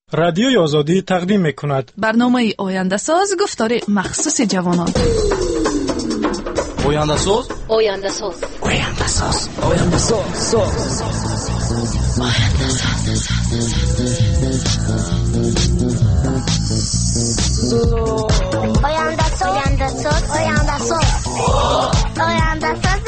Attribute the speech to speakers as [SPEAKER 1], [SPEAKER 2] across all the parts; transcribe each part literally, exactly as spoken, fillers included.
[SPEAKER 1] رادیوی آزادی تقدیم می‌کند
[SPEAKER 2] برنامه آینده ساز گفتار مخصوص جوانان.
[SPEAKER 3] آینده ساز
[SPEAKER 4] آینده ساز
[SPEAKER 3] آینده ساز آینده ساز
[SPEAKER 4] آینده ساز آینده ساز آینده ساز آینده ساز آینده ساز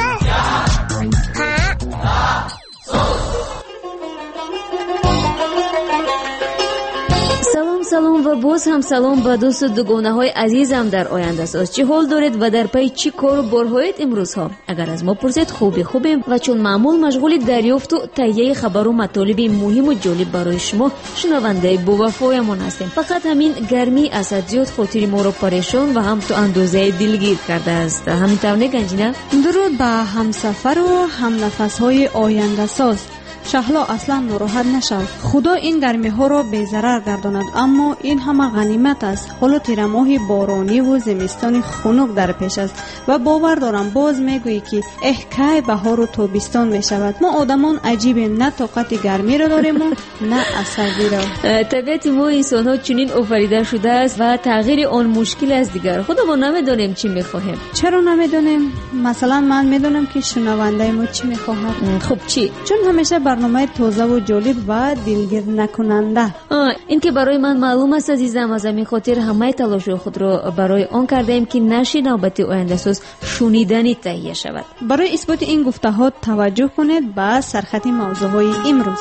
[SPEAKER 5] سلام و باز هم سلام به دوست دوگانه های عزیزم در آینده ساز. چه حال دارید و در پی چی کار و بارهایید امروز ها؟ اگر از ما پرسید خوبی خوبیم و چون معمول مشغول دریافت و تهیه خبر و مطالب مهم و جالب برای شما شنونده با وفایمان هستیم. فقط همین گرمی اسدیات خاطر ما رو پریشان و هم تو اندازه دلگیر کرده است. همین طور گنجینه
[SPEAKER 6] درود به همسفر و هم نفس های آینده ساز. شهلا اصلا ناراحت نشو. خدا این گرمی ها را بی ضرر گرداند، اما این همه غنیمت است. حالا تیر ماه بارانی و زمستان خنک در پیش است و باور دارم باز میگویی که احکای بهار و تابستان می شود. ما آدمان عجیبیم، نه طاقت گرمی را داریم و نه عصبی را.
[SPEAKER 5] طبیعت ما انسان ها چنین آفریده شده است و تغییر آن مشکل است دیگر. خدا ما نمیدانیم چی میخواهیم.
[SPEAKER 6] چرا نمیدانیم؟ مثلا من میدونم که شنونده ما چی میخواهد.
[SPEAKER 5] خب چی؟
[SPEAKER 6] چون همیشه برنامه تازه و جالب و دلگیر نکننده.
[SPEAKER 5] این که برای من معلوم است عزیزم، از همین خاطر همه تلاش خود را برای آن کرده ایم که نشر نوبت آینده ساز شنیدنی تهیه شود.
[SPEAKER 6] برای اثبات این گفته ها توجه کنید به سرخط موضوع های امروز.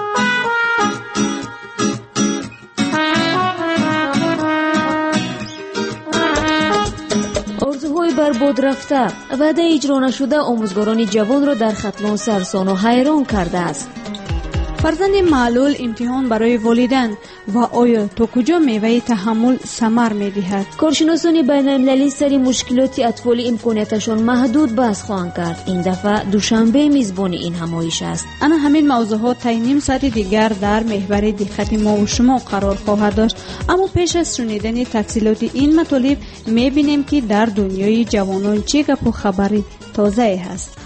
[SPEAKER 5] آرزوهای برباد رفته، وعده اجرا نشده آموزگاران جوان را در ختلان سرسان و حیران کرده است.
[SPEAKER 6] فرزند معلول امتحان برای والدین و آیا تا کجا میوه تحمل ثمر میدهد؟
[SPEAKER 5] کارشناسان بین المللی سر مشکلات اطفال امکاناتشان محدود بحث خواهند کرد. این دفعه دوشنبه میزبان این همایش است.
[SPEAKER 6] انا همین موضوعات تا نیم ساعت دیگر در محور دقت ما و شما قرار خواهد داشت. اما پیش از شنیدن تفصیلات این مطالب میبینیم که در دنیای جوانان چه گپ و خبری تازه هست.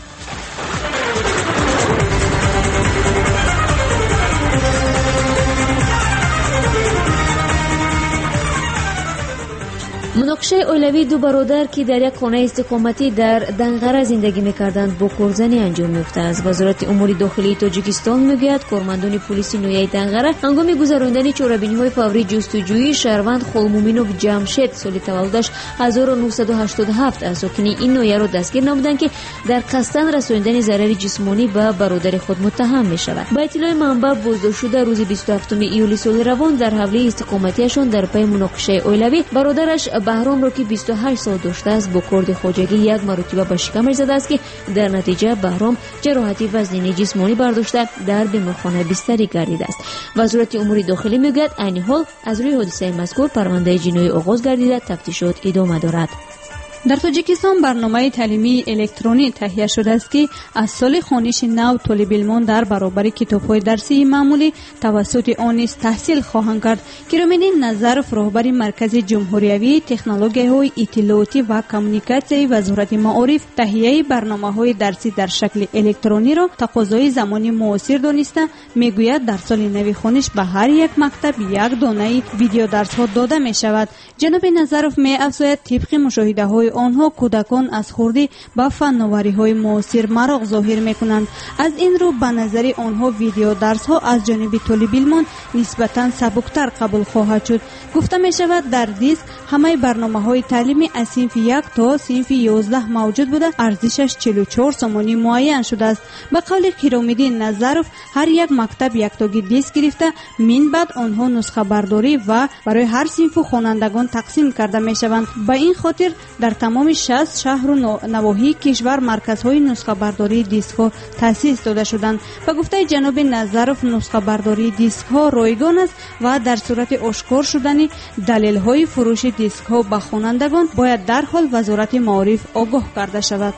[SPEAKER 5] مناقشه اولوی دو برادر که در یک خانه استقامتی در دنغره زندگی می‌کردند با کورزنی انجام یافته است. وزارت امور داخلی تاجیکستان میگوید کارمندان پلیس نویه دنغره هنگام گذراندن چاره‌بینی‌های فوری جستجویی شهروند خولمومینوف جمشید سال تولدش هزار و نهصد و هشتاد و هفت از ساکن این نویه را دستگیر نمودند که در قصداً رساندن ضرر جسمانی به برادر خود متهم می‌شود. با اطلاع منبع بازداشت شده روز بیست و هفتم ایولی سال روان در حوله استقامتیشان در پی مناقشه اولوی برادرش بهرام را که بیست و هشت سال داشته است با کارد خواجگی یک مرتبه به شکمش زده است که در نتیجه بهرام جراحتی وزنی جسمانی برداشته در بیمارخانه بستری گردیده است. وزارت امور داخلی میگوید عین حال از روی حادثه مذکور پرونده جنایی آغاز گردیده، تفتیشات ادامه دارد.
[SPEAKER 6] در تاجیکستان برنامه تعلیمی الکترونی تهیه شده است که از سال خوانش نو طالب علمان در برابر کتاب‌های درسی معمولی توسط آن نیز تحصیل خواهند کرد. کرامین نظرف رهبر مرکز جمهوریوی تکنولوژی‌های اطلاعاتی و کمیونیکاسیون وزارت معارف تهیه برنامه‌های درسی در شکل الکترونی را تقاضای زمانی معاصر دانسته میگوید در سال نو خوانش به هر یک مکتب یک دانه ویدیو درس‌ها داده می‌شود. جناب نظرف می‌افزاید طبق مشاهده‌های آنها کودکان از خوردی به فناوری‌های معاصر مراغ ظاهر می‌کنند. از این رو به نظر آنها ویدیو درس‌ها از جانب طالب علمان نسبتاً سبکتر قبول خواهد شد. گفته می‌شود در دیسک همه برنامه‌های تعلیمی از صنف یک تا صنف یازده موجود بوده، ارزشش چهل و چهار سومانی معین شده است. به قول کرام‌الدین نظرف هر یک مکتب یک تاگی دیسک گرفته، من بعد آنها نسخه برداری و برای هر صنف خوانندگان تقسیم کرده می‌شوند. به این خاطر در تمام شصت شهر و نواحی کشور مرکزهای نسخه برداری دیسک ها تأسیس داده شدند. به گفته جناب نظرف نسخه برداری دیسک ها رایگان است و در صورت آشکار شدن دلیل های فروش دیسک ها به خوانندگان باید در حال وزارت معارف آگاه کرده شود.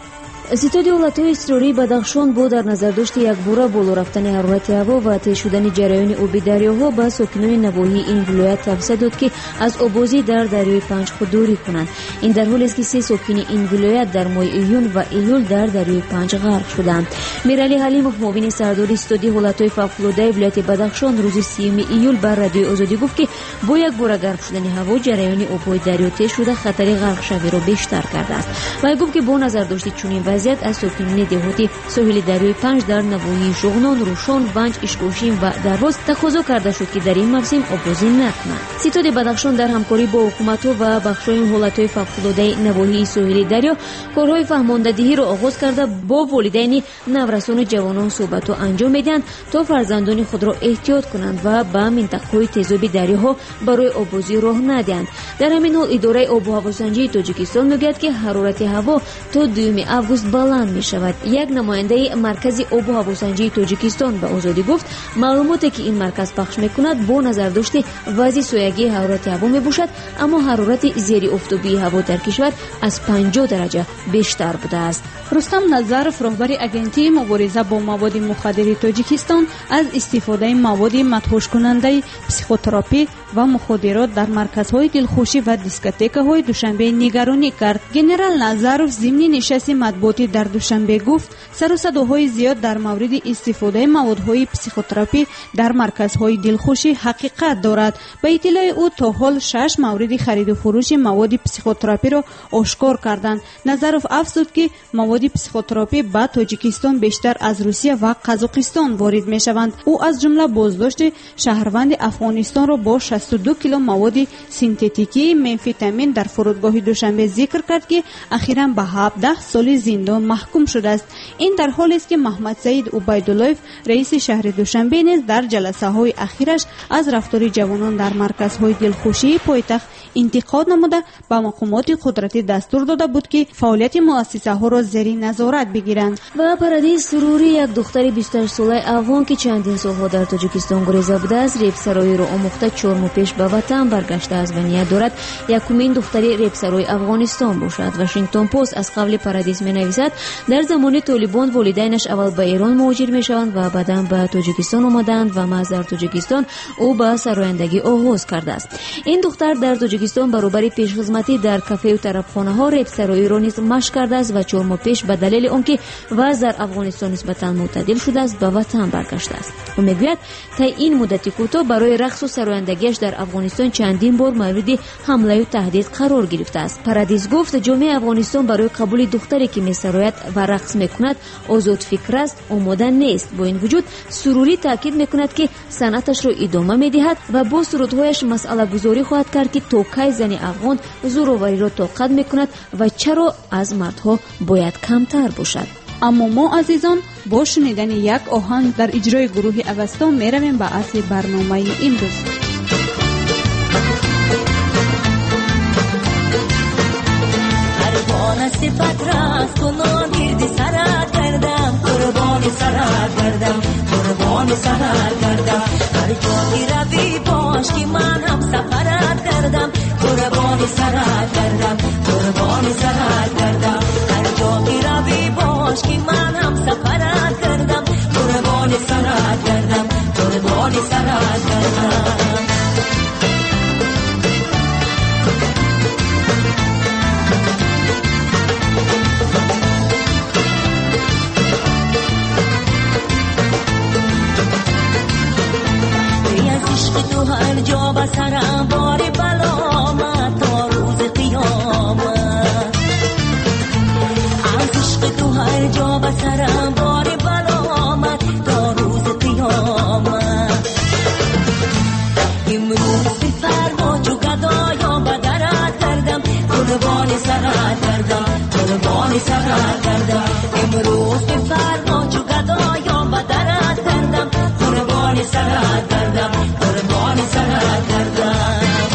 [SPEAKER 5] ستاد ҳолатҳои изтирории Бадахшон бо дар назардошти якбора боло рафтани ҳарорати ҳаво ва тез шудани ҷараёни оби дарёҳо ба сокинони навоҳии ин вилоят тавсия дод ки аз обозӣ дар дарёи Панҷ худдорӣ кунанд. ин дар ҳолест ки се сокини ин вилоят дар моҳи июн ва июл дар дарёи Панҷ ғарқ шуданд. Мирали Ҳалимов, муовини сардори истодии ҳолатҳои фавқулоддаи вилояти Бадахшон, рӯзи сеюм июл бар радиои Озодӣ гуфт ки бо якбора гарм шудани ҳаво ҷараёни обҳои дарё тез шуда хатари ғарқшавиро бештар кардааст. вай гуфт ки бо назардошти чунин вазъият аз сокинони деҳоти соҳили дарёи Панҷ дар навоҳии Шуғнон, Рӯшон, Ванҷ, Ишкошим ва Дарвоз тақозо карда шуд ки дар ин мавсим обозӣ накунанд. ситоди Бадахшон дар ҳамкорӣ бо ҳукуматҳо ва бахшҳои ҳолатҳои фавқулоддаи навоҳии соҳили дарё корҳои фаҳмондадиҳиро оғоз карда бо волидайни наврасону ҷавонон суҳбатҳо анҷом медиҳанд то фарзандони худро эҳтиёт кунанд ва ба минтақаҳои тезоби дарёҳо барои обозӣ роҳ надиҳанд. дар ҳамин ҳол идораи обу ҳавосанҷии Тоҷикистон мегӯяд ки ҳарорати ҳаво то дуюми август баланд мешавад. як намояндаи маркази обу ҳавосанҷии Тоҷикистон ба Озодӣ гуфт маълумоте ки ин марказ пахш мекунад бо назардошти вазъи соягии ҳарорати ҳаво мебошад, аммо ҳарорати зериофтобии ҳаво дар кишвар аз панҷоҳ дараҷа бештар будааст.
[SPEAKER 6] рустам Назаров, роҳбари агентии мубориза бо маводи мухаддири Тоҷикистон, аз истифодаи маводи мадҳушкунандаи психотерапӣ ва муходирот дар марказҳои дилхушӣ ва дискотекаҳои Душанбе нигаронӣ кард. Генерал Назаров зимни нишасти матбуотӣ дар Душанбе гуфт сарусадоҳои зиёд дар мавриди истифодаи маводҳои психотерапӣ дар марказҳои дилхушӣ ҳақиқат дорад. ба иттилои ӯ то ҳол шаш мавриди хариду фурӯши маводи психотерапиро ошкор карданд. Назаров афзуд ки маводи психотерапӣ ба Тоҷикистон бештар аз Русия ва Қазоқистон ворид мешаванд. ӯ аз ҷумла боздошти шаҳрванди Афғонистонро бо шасту ду кило маводи синтетикии мемфетамин дар фурудгоҳи Душанбе зикр кард ки ахиран ба ҳабдаҳ соли зиндон маҳкум шудааст. ин дар ҳолест ки Маҳмадсаид Убайдуллоев, раиси шаҳри Душанбе, низ дар ҷаласаҳои ахираш аз рафтори ҷавонон дар марказҳои дилхушии пойтахт интиқод намуда ба мақомоти қудратӣ дастур дода буд ки фаъолияти муассисаҳоро зери назорат бигиранд.
[SPEAKER 5] ва Парадис Сурурӣ, як духтари бисту ҳашт солаи афғон ки чандин солҳо дар Тоҷикистон гуреза будааст, репсароиро омӯхта чор моҳ пеш ба ватан баргаштааст ва ният дорад якумин духтари репсарои Афғонистон бошад. Вашингтон пост аз қавли Парадис менависад дар замони Толибон волидайнаш аввал ба Эрон муҳоҷир мешаванд ва баъдан ба Тоҷикистон омаданд ва маҳз дар Тоҷикистон ӯ ба сарояндагӣ оғоз кардааст. ин духтар дар Тоҷикистон баробари пешхизматӣ дар кафею тарабхонаҳо репсароиро низ машқ кардааст ва чор моҳ пеш ба далели он ки вазъ дар Афғонистон нисбатан мӯътадил шудааст ба ватан баргаштааст. ӯ мегӯяд таи ин муддати кӯтоҳ барои рақсу сарояндагиаш дар Афғонистон чандин бор мавриди ҳамлаю таҳдид қарор гирифтааст. Парадис гуфт ҷомеаи Афғонистон барои қабули духтаре ки месароят ва рақс мекунад озодфикр аст, омода нест. бо ин вуҷуд Сурурӣ таъкид мекунад ки санъаташро идома медиҳад ва бо сурудҳояш масъалагузорӣ хоҳад кард ки то кай зани афғон зӯровариро тоқат мекунад ва чаро аз мардҳо бояд камтар бошад.
[SPEAKER 6] аммо мо азизон бо шунидани як оҳанг дар иҷрои гурӯҳи Авасто меравем ба асли барномаи имрӯз.
[SPEAKER 7] صفت راست و نامیردی سرت کردم قربان سرت کردم قربان سرت کردم هر جایی روی باش که من هم سفرت کردم قربان سرت کردم قربان سرت کردم هر جایی روی باش که من هم سفرت کردم قربان سرت کردم قربان سرت کردم هر جا به سرم باری بلامت تا روز قیامت از عشق تو هر جا به سرم باری بلامت تا روز قیامت امروز به فرما چو گدایا بدرت کردم قربان سرت کردم قربان سرت کردم امروز به فرما چو گدایا بدرت کردم قربان سرت کردم قربان سرت کردم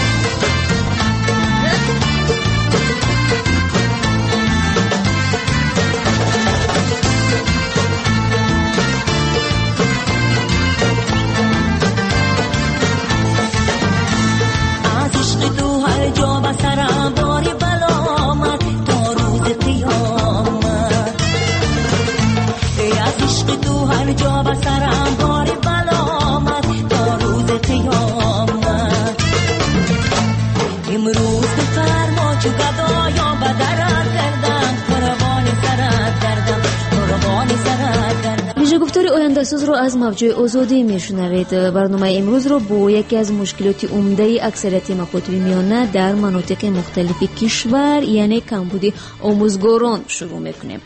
[SPEAKER 7] از عشق تو هر جا به سرم باری بلامت تا روز قیامت کجا به سرم بار بلا آمد تا روز قیامت. امروز به فرما چو گدایا به درت کردم، قربان سرت کردم، قربان سرت کردم.
[SPEAKER 5] ویژه گفتار آینده ساز رو از موجای آزادی میشنوید. برنامه امروز رو با یکی از مشکلات عمده اکثریت مکاتب میانه در مناطق مختلف کشور یعنی کمبود آموزگاران شروع میکنیم.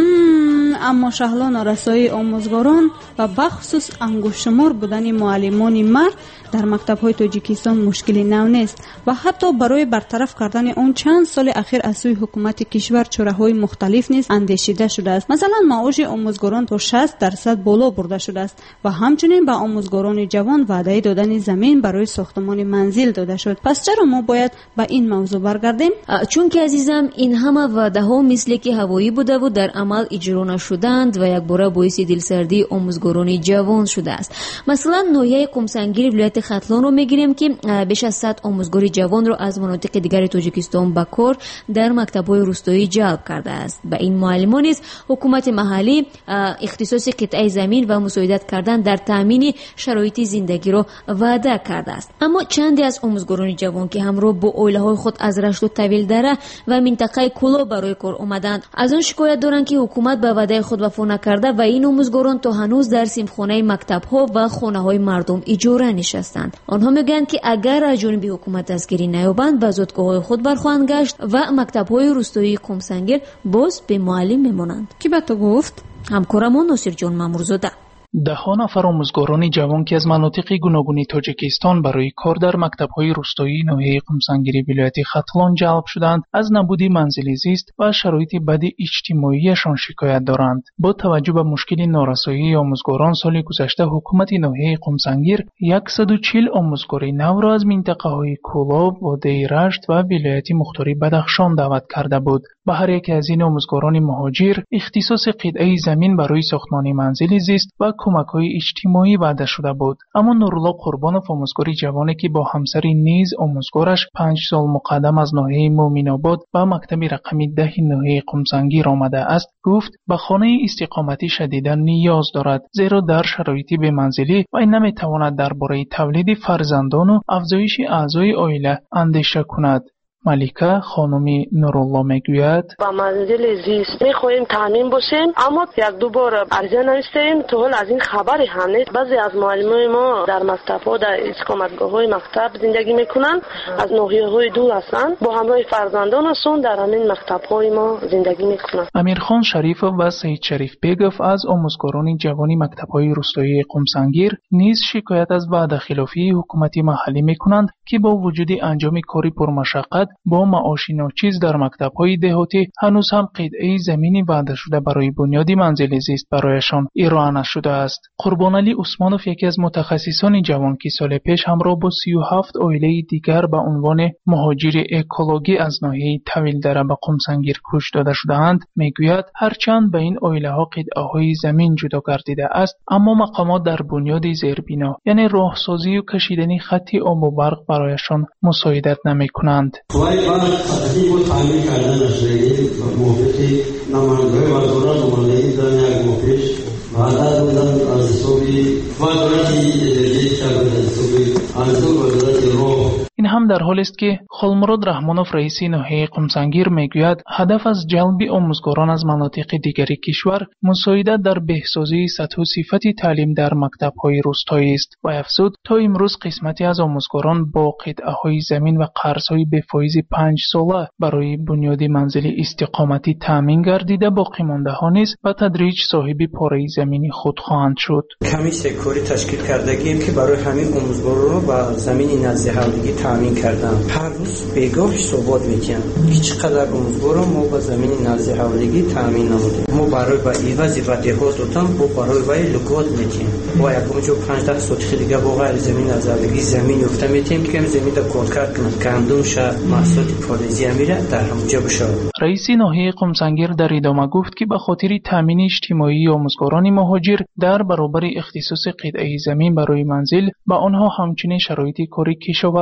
[SPEAKER 6] اما شهلا نارسایی آموزگاران و بخصوص انگشت‌شمار بودن معلمان مرد در مکتب‌های تاجیکستان مشکلی نو نیست و حتی برای برطرف کردن اون چند سال اخیر از سوی حکومت کشور چاره‌های مختلف نیز اندیشیده شده است. مثلا معاش آموزگاران تا شصت درصد بالا برده شده است و همچنین به آموزگاران جوان وعده دادن زمین برای ساختمان منزل داده شد. پس چرا ما باید به این موضوع برگردیم؟
[SPEAKER 5] چون که عزیزم این همه وعده ها مثل که هوایی بوده و در عمل اجرا نشدند و یک باره باعث دلسردی آموزگاران جوان شده است. مثلا ناحیه قمسنگیر ولایت ختلان رو میگیریم که بیش از صد آموزگار جوان رو از مناطق دیگر تاجیکستان به کار در مکتب‌های روستایی جلب کرده است. به این معلمان نیز حکومت محلی اختصاص قطعه زمین و مساعدت کردن در تامین شرایط زندگی رو وعده کرده است. اما چندی از آموزگاران جوان که همراه با عائله‌های خود از رشت و طویل دره و منطقه کولا برای کار آمدند از آن شکایت دارند که حکومت به وعده خود وفا نکرده و این آموزگاران تا هنوز در سیمخانه مکتب‌ها و خانه‌های مردم اجاره نشستند. آنها میگن که اگر از جانب حکومت دستگیری نیابند به زادگاه‌های خود برخواهند گشت و مکتب‌های روستایی قمسنگیر باز به معلم میمانند.
[SPEAKER 6] کی به تو گفت؟
[SPEAKER 5] همکارمون ناصر جان مامورزاده.
[SPEAKER 8] ده‌ها نفر آموزگاران جوان که از مناطق گوناگون تاجیکستان برای کار در مکتب‌های روستایی ناحیه قمسنگیری ولایت ختلان جلب شدند از نبودی منزل زیست و شرایط بد اجتماعیشان شکایت دارند. با توجه به مشکل نارسایی آموزگاران سال گذشته حکومت ناحیه قمسنگیر صد و چهل آموزگار نو را از منطقه‌های کولاب، وادی رشت و ولایت مختاری بدخشان دعوت کرده بود. به هر یک از این آموزگاران مهاجر اختصاص قطعه زمین برای ساختمان منزل زیست و کمک‌های اجتماعی وعده شده بود. اما نورالله قربانوف آموزگار جوانی که با همسر نیز آموزگارش پنج سال مقدم از ناحیه مومن‌آباد و مکتب رقمی ده ناحیه قمسنگیر آمده است، گفت به خانه استقامتی شدیداً نیاز دارد، زیرا در شرایط بی‌منزلی و نمی‌تواند درباره تولید فرزندان و افزایش اعضای عائله اندیشه کند. ملیکه خانمی نورالله میگوید
[SPEAKER 9] با منزل زیست میخواهیم تامین باشیم، اما یک دو بار عرضه نوشتیم تا حال از این خبری هم نیست. بعضی از معلمان ما در مکتب‌ها در اقامتگاه‌های مکتب زندگی میکنن، از ناحیه‌های دور هستند، با همراه فرزندانشون در همین مکتب‌های ما زندگی میکنن.
[SPEAKER 8] امیرخان شریف و سید شریف بیگف از آموزگاران جوانی مکتب‌های روستایی قمسنگیر نیز شکایت از وعده خلافی حکومت محلی میکنند که با وجود انجام کاری پرمشقت با معاش ناچیز در مکتب‌های دهاتی هنوز هم قطعه زمینی وعده شده برای بنیاد منزل زیست برایشان ارائه نشده است. قربان علی عثمانوف یکی از متخصصان جوان که سال پیش همراه با سی و هفت عائله دیگر به عنوان مهاجر اکولوژی از ناحیه طویل دره به قمسنگیر کوچ داده شده‌اند میگوید هرچند به این عائله‌ها قطعه‌های زمین جدا گردیده است، اما مقامات در بنیاد زیربنا یعنی راهسازی و کشیدن خط آب و برق برایشان مساعدت نمی‌کنند.
[SPEAKER 10] ولی بعد خطی بود تعمیر کردن نشدگی موفقی نمانگوی وزارت نماندهی دارن یک موفقش بعد بودن از حسابی وزارتی اداره‌ای کرد از حسابی از وزارت راه.
[SPEAKER 8] این هم در حال است که خالمراد رحمانوف رئیس ناحیه قمسنگیر میگوید هدف از جلب آموزگاران از مناطق دیگر کشور مساعدت در بهسازی سطح و صفت تعلیم در مکتب‌های روستایی است و افزود تا امروز قسمتی از آموزگاران با قطعه‌های زمین و قرض‌های به فایز پنج ساله برای بنیاد منزل استقامتی تامین گردیده باقی مانده ها نیز به تدریج صاحب پاره زمین خود خواهند شد.
[SPEAKER 11] کمیسیون کاری تشکیل کردگیم که برای همین آموزگاران و زمین نزدیکی تامین کردن. هر روز بیگاه حسابات میکنن هیچ قدر آموزگاران ما با زمین نزد حوالگی تامین نمودیم. ما برای با ایواز رده ها دادن با برای وای لگات میکنیم با یکم جو پانزده سوت دیگه با غیر زمین نزد حوالگی زمین یافته میتیم که زمین دا کار کرد کنن گندم شه محصولات فلزی میره در همونجا بشه.
[SPEAKER 8] رئیس ناحیه قمسنگیر در ادامه گفت که به خاطر تامین اجتماعی آموزگاران مهاجر در برابر اختصاص قطعه زمین برای منزل به آنها همچنین شرایط کاری کشاورزی نیز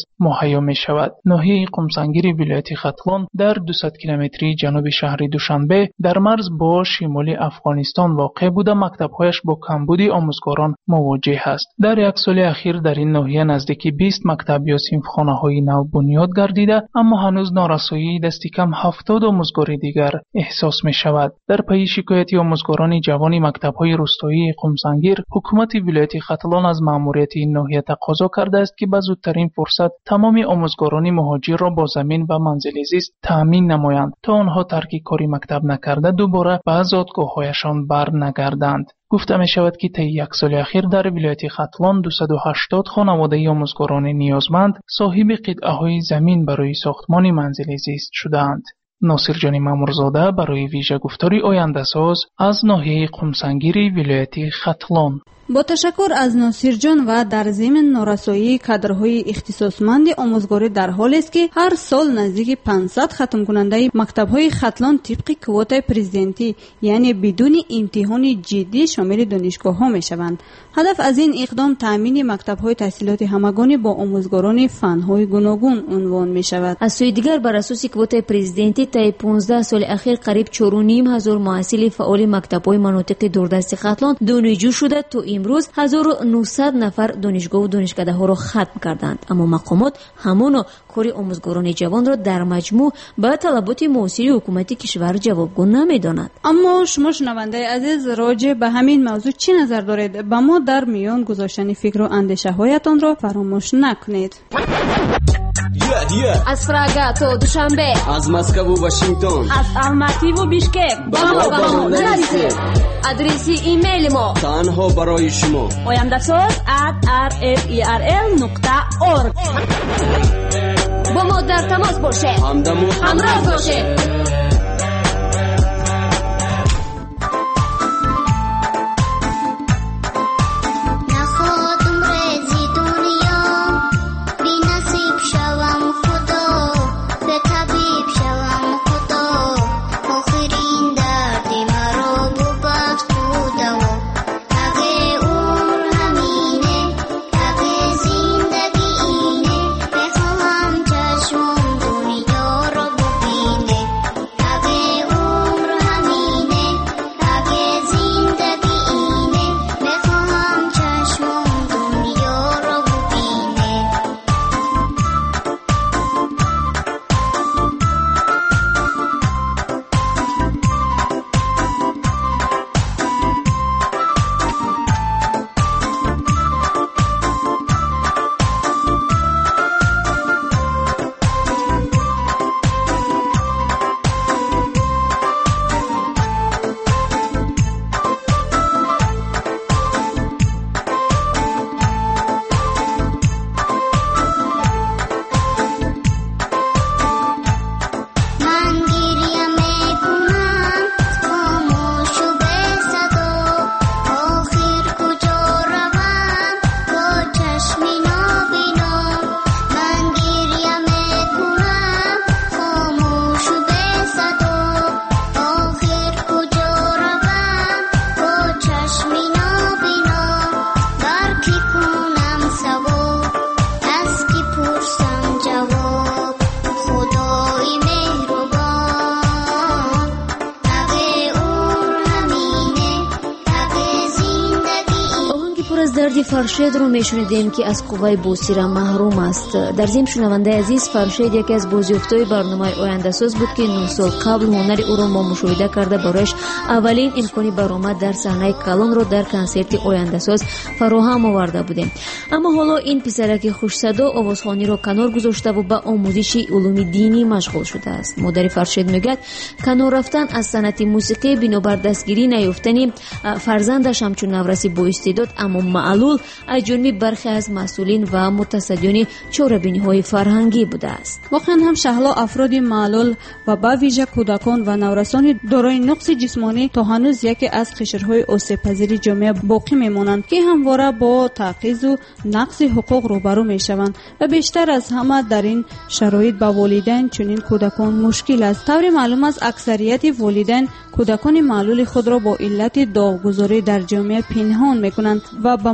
[SPEAKER 8] نیز مهیا می شود. ناحیه قمسنگیر ولایت ختلان در دویست کیلومتری جنوب شهر دوشنبه در مرز با شمال افغانستان واقع بوده مکتب‌هایش با کمبودی آموزگاران مواجه است. در یک سال اخیر در این ناحیه نزدیک بیست مکتب یا صنفخانه‌های نو بنیاد گردیده، اما هنوز نارسایی دستی کم هفتاد آموزگار دیگر احساس می شود. در پی شکایت آموزگاران جوان مکتب‌های روستایی قمسنگیر، حکومت ولایت ختلان از مأموریت این ناحیه تقاضا کرده است که به زودترین فرصت تمام آموزگاران مهاجر را با زمین و منزل زیست تأمین نمایند تا آنها ترک کاری مکتب نکرده دوباره به زادگاه‌هایشان برنگردند. گفته می شود که طی یک سال اخیر در ولایت ختلان دویست و هشتاد خانواده آموزگاران نیازمند صاحب قطعه‌های زمین برای ساختمان منزل زیست شدند. ناصر جان مامورزاده برای ویژه گفتاری آینده ساز از ناحیه قمسنگیر ولایت ختلان.
[SPEAKER 6] با تشکر از ناصر جان و در ضمن نارسایی کادرهای اختصاصمند آموزگاری در حالی است که هر سال نزدیک پانصد ختم کننده مکتب‌های ختلان طبق کوتای پرزیدنتی یعنی بدون امتحان جدی شامل دانشگاه‌ها می‌شوند. هدف از این اقدام تأمین مکتب‌های تحصیلات همگانی با آموزگاران فن‌های گوناگون عنوان می‌شود.
[SPEAKER 5] از سوی دیگر بر اساس کوتای پرزیدنتی طی پانزده سال اخیر قریب چهار و نیم هزار محصل فعال مکتب‌های مناطق دوردست ختلان دانشجو شده تا امروز هزار و نهصد نفر دانشگاه و دانشکده ها را ختم کردند، اما مقامات همانا کار آموزگاران جوان را در مجموع به طلبات معاصر حکومت کشور جوابگو نمی‌داند.
[SPEAKER 6] اما شما شنونده عزیز راجع به همین موضوع چی نظر دارید؟ با ما در میان گذاشتن فکر و اندیشه هایتان را فراموش نکنید.
[SPEAKER 12] Yeah, yeah.
[SPEAKER 4] از فراگا تو دوشنبه،
[SPEAKER 12] از مسکو و واشنگتن،
[SPEAKER 4] از الماتی و بیشکک با ما با ما نرسید. آدرس ایمیل ما
[SPEAKER 12] تنها برای شما
[SPEAKER 4] oyandasaz at r f e r l نقطه org. با ما در تماس باشه،
[SPEAKER 12] همدم و
[SPEAKER 4] همراه باشه.
[SPEAKER 5] دردی فرشید رو میشنیدیم که از قوای بوسیره محروم است. در ضمن شنونده عزیز، فرشید یکی از بازیافتای برنامه آینده ساز بود که نه سال قبل هنر او را ما مشاهده کرده برایش اولین امکانی برآمد در صحنه کلان رو در کنسرت آینده ساز فراهم آورده بودیم. اما حالا این پسرک خوش صدا آوازخوانی را کنار گذاشته و به آموزش علوم دینی مشغول شده است. مادر فرشید میگه کنار رفتن از صنعت موسیقی بنابر دستگیری نیافتن فرزندش همچون نورسی با استعداد اما معلول از جانب برخی از مسئولین و متصدیان چاره‌بینی‌های فرهنگی بوده است.
[SPEAKER 6] واقعا هم شهلا افراد معلول و به ویژه کودکان و نورسان دارای نقص جسمانی تا هنوز یکی از قشرهای آسیب‌پذیر جامعه باقی میمانند که همواره با تعقیض و نقص حقوق روبرو میشوند و بیشتر از همه در این شرایط با والدین چنین کودکان مشکل است. طور معلوم است اکثریت والدین کودکان معلول خود را با علت داغگذاری در جامعه پنهان میکنند و به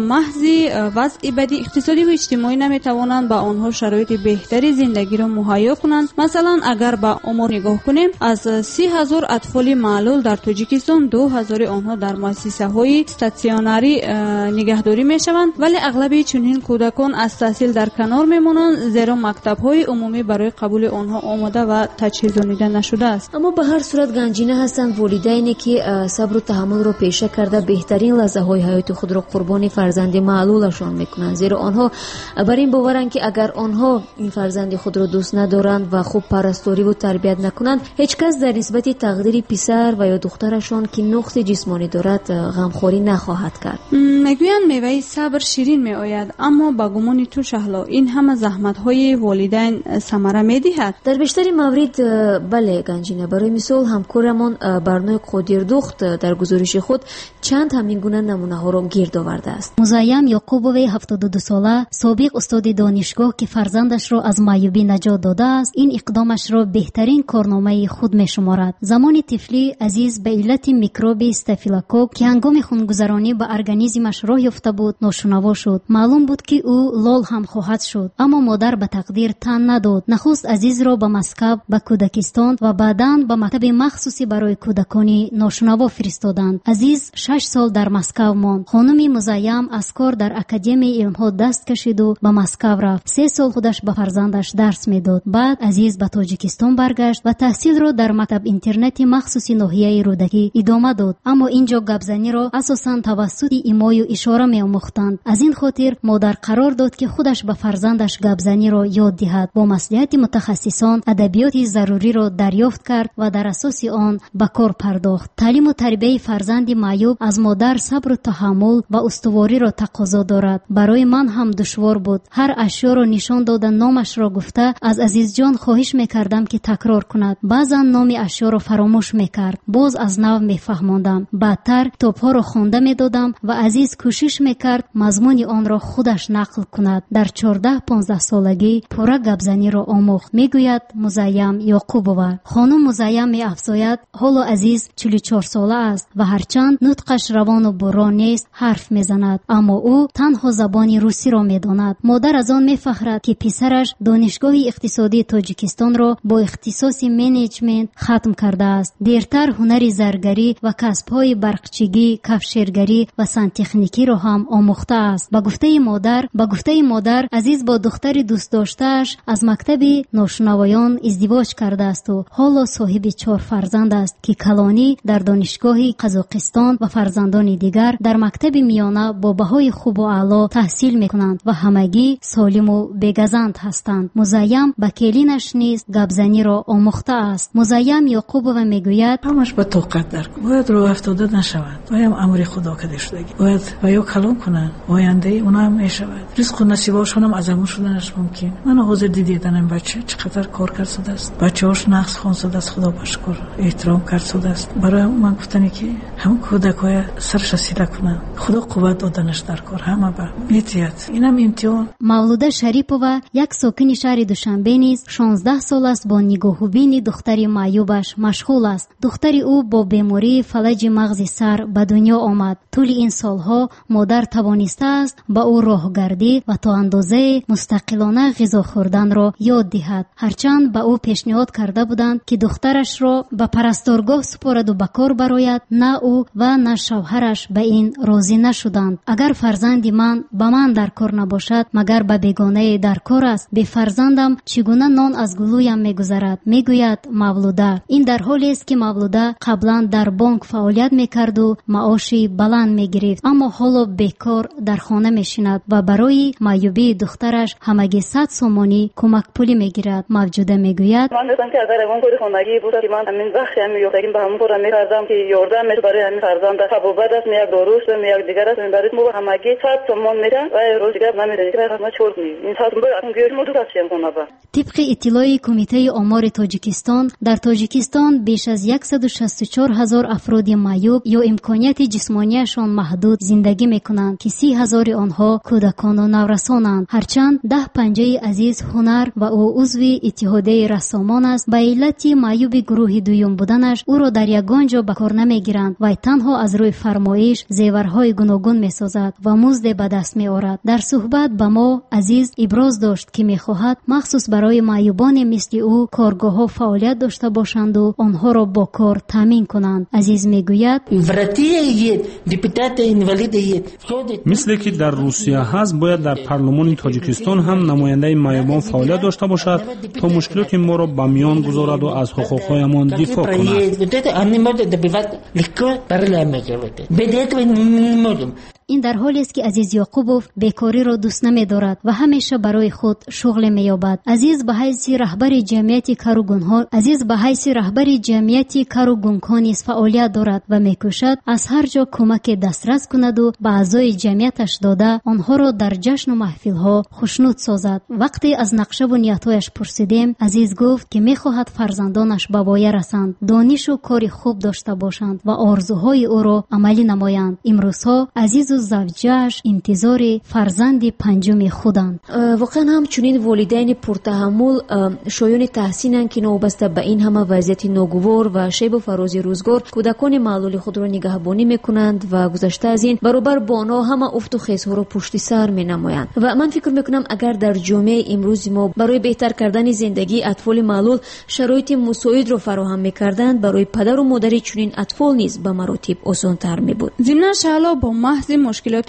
[SPEAKER 6] محض وضع بدی اقتصادی و اجتماعی نمیتوانند به آنها شرایط بهتری زندگی را مهیا کنند. مثلا اگر به آمار نگاه کنیم، از سی هزار اطفال معلول در تاجیکستان دو هزار آنها در مؤسسه های استاسیوناری نگهداری میشوند، ولی اغلب چنین کودکان از تحصیل در کنار میمانند، زیرا مکتب های عمومی برای قبول آنها آماده و تجهیزانیده نشده است.
[SPEAKER 5] اما به هر صورت گنجینه هستند والدینی که صبر و تحمل را پیشه کرده بهترین لحظه های حیات خود را قربان فرزند معلولشان میکنند، زیرا آنها بر این باورند که اگر آنها این فرزند خود را دوست ندارند و خوب پرستاری و تربیت نکنند، هیچ کس در نسبت تقدیر پسر و یا دخترشان که نقص جسمانی دارد غمخوری نخواهد کرد.
[SPEAKER 6] میگویند میوه صبر شیرین میآید، اما با گمان تو شهلا این همه زحمت های والدین ثمره میدهد؟
[SPEAKER 5] در بیشتر موارد بله گنجینه. برای مثال همکارمان برنای قادردخت در گزارش خود چند همین گونه نمونه ها را گرد آورده است.
[SPEAKER 13] مزایم یعقوبوی هفتاد و دو ساله سابق استاد دانشگاه که فرزندش را از معیوبی نجات داده است، این اقدامش را بهترین کارنامه خود میشمارد. زمان طفلی عزیز به علت میکروب استافیلوکوک که هنگام خونگذرانی به ارگانیسمش راه یافته بود ناشنوا شد. معلوم بود که او لال هم خواهد شد، اما مادر به تقدیر تن نداد. نخست عزیز را به مسکب به کودکستان و بعداً به مکتب مخصوصی برای کودکانی ناشنوا فرستادند. عزیز شش سال در مسکب ماند. خانم مزایم از کار در اکادمی علم‌ها دست کشید و به مسکب رفت. سه سال خودش به فرزندش درس میداد. بعد عزیز به تاجیکستان برگشت و تحصیل را در مکتب اینترنتی مخصوصی ناحیه رودکی ادامه داد. اما اینجا گپزنی را اساساً توسط ایمای و اشاره می‌آموختند. از این خاطر مادر قرار داد که خودش به فرزندش گپزنی را یاد دهد. با مصلحت متخصصان ادبیات ضروری را دریافت کرد و در اساس آن به کار پرداخت. تعلیم و تربیت فرزند معیوب از مادر صبر و تحمل و استواری را تقاضا دارد. برای من هم دشوار بود. هر اشیا را نشان دادن نامش را گفته از عزیز جان خواهش میکردم که تکرار کند. بعضا نام اشیا را فراموش میکرد. باز از نو میفهماندم. بعدتر کتابها را خوانده میدادم و عزیز کوشش میکرد مضمون آن را خودش نقل کند. در چهارده پانزده سالگی پورا گپزنی را آموخت. میگوید مزایم یعقوبова. خانم مزایم میافزاید حالا عزیز چهل و چهار ساله است و هرچند نطقش روان و بران نیست حرف میزند، اما او تنها زبان روسی را میداند. مادر از آن میفخرد که پسرش دانشگاه اقتصادی تاجیکستان را با اختصاص منیجمنت ختم کرده است. دیرتر هنر زرگری و کسب‌های برقچیگی، کفشیرگری و سنتخنیکی را هم آموخته است. با گفته مادر، با گفته مادر عزیز با دختر دوست داشته‌اش از مکتب ناشنوایان ازدواج کرده است و حالا صاحب چهار فرزند است که کلانی در دانشگاه قزاقستان و فرزندان دیگر در مکتب میانه با بهای خوب و اعلی تحصیل میکنند و همگی سالم و بگزند هستند. مزایم به کلینش نیز گپزنی را آموخته است. مزایم یعقوبova میگوید
[SPEAKER 14] همش با طاقت در باید رو افتاده نشود. باید امر خدا کده شدگی باید و یا کلام کنن آینده اونا هم میشود. رزق و نصیباشون هم از همون شدنش ممکن. من حاضر دیدیدنم بچه چقدر کار کرد شده است. بچه‌هاش نقص خوان شده است. خدا بشکر احترام کرد شده است. برای من گفتنی که هم کودکای سرش سیده کنن. خدا قوت دادنش در کار همه با میتیات. اینم امتحان.
[SPEAKER 13] مولوده شریپova یک ساکن شهر دوشنبه نیز شانزده سال است با نگاهوبین دختری معیوبش مشغول است. دختر او با بیماری فلج مغز سر به دنیا آمد. طول این سالها مادر توانسته است با او راهگردی و تا اندازه مستقلانه غذا خوردن را یاد دهد. هرچند به او پیشنهاد کرده بودند که دخترش را به پرستارگاه سپارد و به کار براید، نه او و نه شوهرش به این راضی نشدند. اگر فرزند من به من در کار نباشد مگر به بیگانه در کار است. به فرزندم چگونه نان از گلویم میگذرد؟ میگوید مولوده. این در حالی است که مولوده قبلا در بانک فعالیت میکرد و معاشی بلند میگرفت، اما حالا بیکار در خانه میشیند و برای معیوبی دخترش همگی صد سومانی کمک پولی میگیرد. موجوده میگوید
[SPEAKER 15] من مثلا که اگر اون کاری خانگی بود که من همین وقت همین یوتاگیم به همون کارا میکردم که یاردم میشه برای همین فرزند تبوبت است میاد دروس و میاد دیگر است برای مو همگی صد تومان میدن و روز دیگر نمیدن که ما چورد می این صد تومان اون گیش مو دست کنم با
[SPEAKER 13] طبق اطلاع کمیته آمار تاجیکستان در تاجیکستان بیش از صد و شصت و چهار هزار افراد معیوب یا امکانیت جسمانیشان محدود زندگی میکنند که سی هزار آنها کودکان و نورسانند. هرچند ده پنجه عزیز هنر و او عضو اتحادیه رسامان است، به علت معیوب گروه دوم بودنش او را در یگان جا به کار نمیگیرند و تنها از روی فرمایش زیورهای گوناگون میسازد می‌سازد و مزد به دست می‌آورد. در صحبت به ما عزیز ابراز داشت که می‌خواهد مخصوص برای معیوبان مثل او کارگاه‌ها فعالیت داشته باشند و آنها را با کار تامین کنند. عزیز می‌گوید
[SPEAKER 16] مثل که در روسیه هست باید در پارلمان تاجیکستان هم نماینده معیوبان فعالیت داشته باشد تا مشکلات ما را به میان گذارد و از حقوق‌هایمان دفاع کند.
[SPEAKER 13] این در حالی است که عزیز یعقوبوف بیکاری را دوست نمی‌دارد و همیشه برای خود شغل می‌یابد. عزیز به حیث رهبر جمعیت کارگرها عزیز به حیث رهبر جمعیت کارگرها نیز فعالیت دارد و می‌کوشد از هر جا کمک دسترس کند و به اعضای جمعیتش داده آنها را در جشن و محفل‌ها خوشنود سازد. وقتی از نقشه و نیت‌هایش پرسیدیم عزیز گفت که می‌خواهد فرزندانش به پایه رسند، دانش و کار خوب داشته باشند و آرزوهای او را عملی نمایند. امروزها عزیز و زوجه‌اش انتظار فرزند پنجم خودند.
[SPEAKER 5] واقعا هم چنین والدین پرتحمل شایان تحسینند که نوبسته به این همه وضعیت ناگوار و شیب و فراز روزگار کودکان معلول خود را نگهبانی میکنند و گذشته از این برابر با آنها همه افت و خیزها را پشت سر مینمایند. و من فکر میکنم اگر در جامعه امروز ما برای بهتر کردن زندگی اطفال معلول شرایط مساعد را فراهم میکردند، برای پدر و مادر چنین اطفال نیز به مراتب آسان‌تر میبود.
[SPEAKER 6] ضمن شالا با محض مشکلات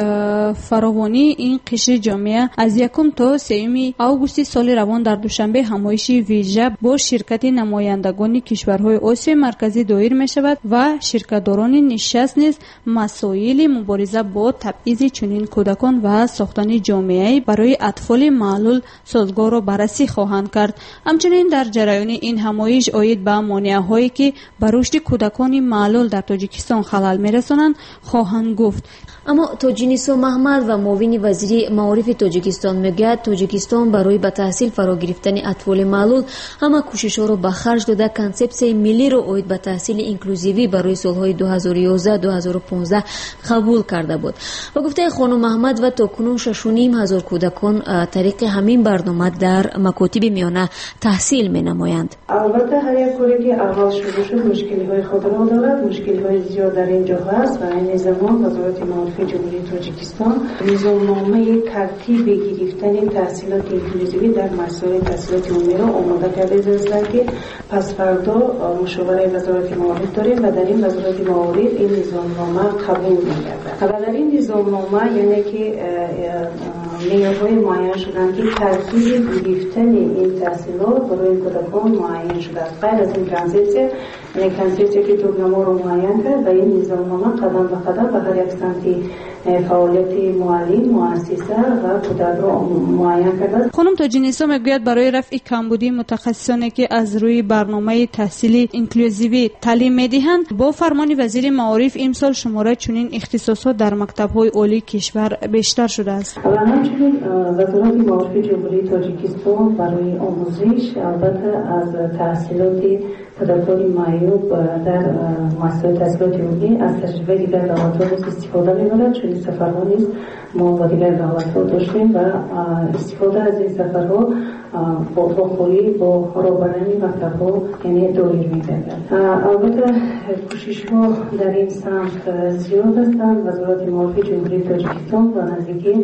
[SPEAKER 6] فراوانی این قشر جامعه از یکم تا سوم آگوست سال روان در دوشنبه همایشی ویژه با شرکت نمایندگان کشورهای آسیای مرکزی دایر می شود و شرکت‌داران نشست نیز مسائل مبارزه با تبعیض چنین کودکان و ساختن جامعه برای اطفال معلول سازگار را بررسی خواهند کرد. همچنین در جریان این همایش آید به مانعهایی که بر رشد کودکان معلول در تاجیکستان خلل می‌رسانند خواهند گفت.
[SPEAKER 5] اما تاجینیسا محمد و معاون وزیر معارف تاجیکستان میگوید تاجیکستان برای به تحصیل فرا گرفتن اطفال معلول همه کوشش‌ها را به خرج داده کنسپسیون ملی را اوید به تحصیل اینکلوزیوی برای سالهای دو هزار و یازده دو هزار و پانزده قبول کرده بود. با گفته خانم محمد و تاکنون شش و نیم هزار کودکان طریق همین برنامه در مکاتب میانه تحصیل می‌نمایند.
[SPEAKER 14] البته هر یک کاری که اول شروع شد مشکل‌های خود را دارد، مشکل‌های زیاد در اینجا هست و این زمان وزارت معارف جمهوری تاجیکستان نظامنامه ترتیب گرفتن تحصیلات اینکلوزیوی در مسائل تحصیلات عمومی را آماده کرده است که پس فردا مشاوره وزارت معارف داریم و در این وزارت معارف این نظامنامه قبول می‌گردد. و در این نظامنامه یعنی که معیارهای معین شدن که ترتیب گرفتن این تحصیلات برای کودکان معین شده است. غیر از این کنسپسیون یعنی کنسپسیونی که توگنما رو معین کرد و این نظامنامه قدم به قدم به هر یک سمتی فعالیت معلم، مؤسسه و کودک را معین کرده.
[SPEAKER 6] خانم تاجینیسا میگوید برای رفع کمبودی متخصصانی که از روی برنامه تحصیلی اینکلوزیوی تعلیم میدهند با فرمان وزیر معارف امسال شماره چنین اختصاصات در مکتب‌های عالی کشور بیشتر شده است.
[SPEAKER 14] و همچنین وزارت معارف جمهوری تاجیکستان برای آموزش البته از تحصیلات کودکان معیوب در مؤسسات تحصیلات عمومی از تجربه دیگر دولت‌ها استفاده می‌برد. چون سفرها نیست ما با دیگر دولت‌ها داشتیم و استفاده از این سفرها با بخوری با رهبران مکتب‌ها یعنی دایر می‌گردد. البته کوشش‌ها در این سمت زیاد هستند. وزارت معارف جمهوری تاجیکستان و نزدیکی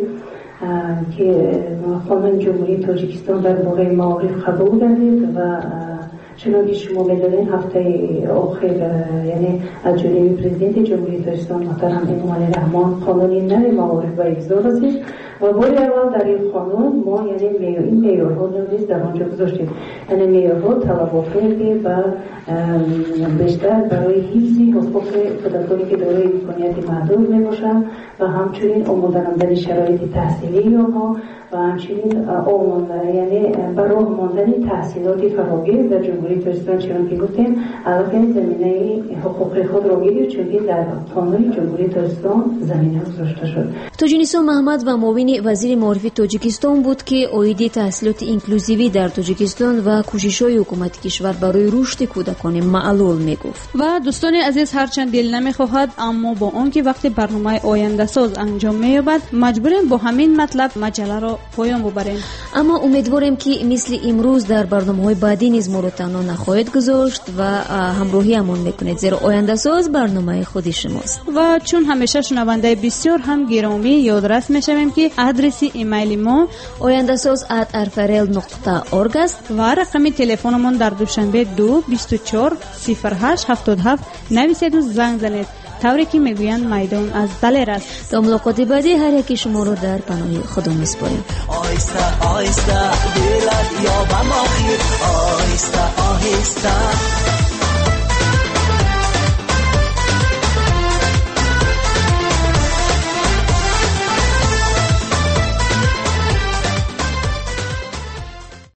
[SPEAKER 14] که قانون جمهوری تاجیکستان در باره معارف قبول گردید و چنانکه شما می‌دانید هفته آخر یعنی از جانب پرزیدنت جمهوری تاجیکستان محترم انوار رحمان قانون نو معارف به امضا رسید و بار اول در این قانون ما یعنی این معیارها نیز در آنجا گذاشتیم. یعنی معیارها طلباتی که و بیشتر برای حفظ حقوق کودکانی که دارای امکانیت محدود میباشند و همچنین آماده نمودن شرایط تحصیلی آنها و همچنین یعنی برای ماندن تحصیلات فراگیر در جمهوری تاجیکستان چون که گفتیم علاوه زمینه حقوق خود را گیرید چون که در قانون جمهوری تاجیکستان زمینه گذاشته شد.
[SPEAKER 5] تاجینیسا محمد و معاون وزیر معارف маорифи тоҷикистон буд ки оиди таҳсилоти инклюзивӣ дар тоҷикистон ва кӯшишҳои ҳукумати кишвар барои рушди кӯдакони маълул мегуфт.
[SPEAKER 6] ва дӯстони азиз, ҳарчанд дил намехоҳад, аммо бо он ки вақти барномаи ояндасоз анҷом меёбад, маҷбурем бо ҳамин матлаб маҷаларо поён бубарем.
[SPEAKER 5] аммо умедворем ки мисли имрӯз дар барномаҳои баъдӣ низ моро танҳо нахоҳед гузошт ва ҳамроҳиамон мекунед, зеро ояндасоз барномаи худи шумост.
[SPEAKER 6] ва чун ҳамеша шунавандаи бисёр ҳам гиромӣ, ёдрас мешавем ки адреси имейли мо
[SPEAKER 5] ояндасоз at arfarel nuqta org аст
[SPEAKER 6] ва рақами телефонамон дар душанбе ду бисту чор сифр ҳашт ҳафтод ҳафт нависеду занг занед, тавре ки мегӯянд майдон аз далер аст.
[SPEAKER 5] то мулоқоти баъдӣ ҳар яки шуморо дар паноҳи худо меспорем.
[SPEAKER 7] آهسته آهسته دلت یابم آخر آهسته آهسته